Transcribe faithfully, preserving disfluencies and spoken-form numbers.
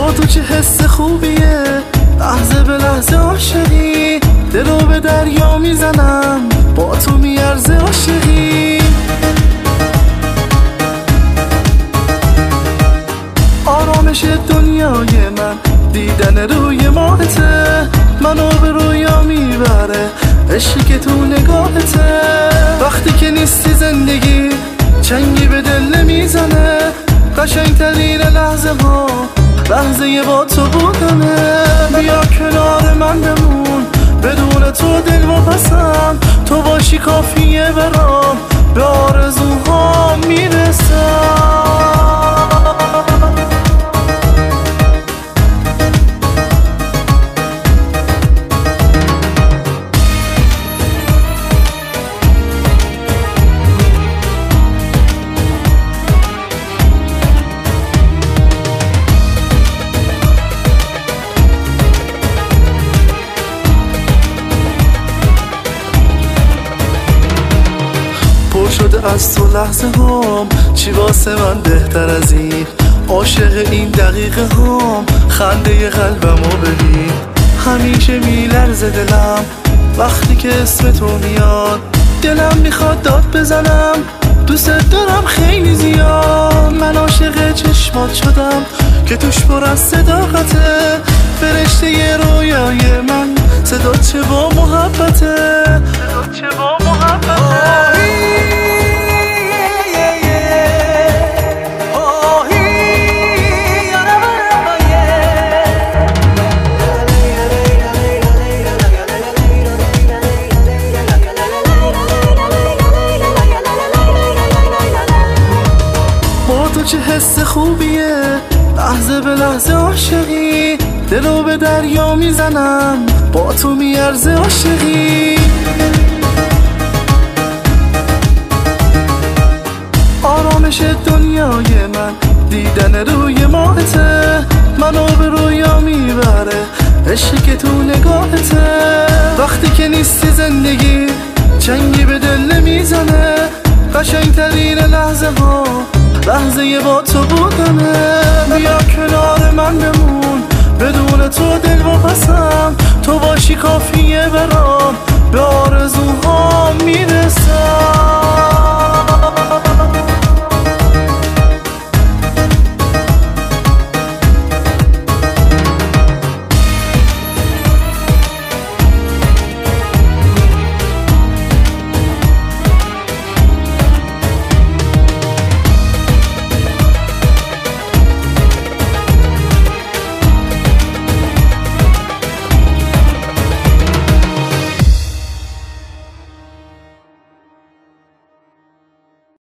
با تو چه حس خوبیه، لحظه به لحظه عاشقی، دلو به دریا میزنم، با تو میارزه عاشقی. آرامش دنیای من دیدن روی ماهته، منو به رویا میبره عشقی که تو نگاهته. وقتی که نیستی زندگی چنگی به دل نمیزنه، قشنگترین لحظه ها لحظه با تو بودنه. بیا کنار من بمون، بدون تو دل واپسم، تو باشی کافیه برام، به آرزوها میرسم. شده از تو لحظه هام، چی واسه من بهتر از این، عاشق این دقیقه هام، خنده قلبمو ببین. همیشه میلرزه دلم وقتی که اسم تو میاد، دلم میخواد داد بزنم، دوست دارم خیلی زیاد. من عاشق چشمات شدم که توش پر از صداقته، فرشته ی رویای من، صدا چه با محبته، صدا چه با محبته. تو چه حس خوبیه، لحظه به لحظه عاشقی، دلو به دریا میزنم، با تو میارزه عاشقی. آرامش دنیای من دیدن روی ماهته، منو به رویا میبره عشقی که تو نگاهته. وقتی که نیستی زندگی چنگی به دل نمیزنه، قشنگترین لحظه ها لحظه با تو بودنه. بیا کنار من بمون، بدون تو دل واپسم، تو باشی کافیه برام، به آرزوها میرسم.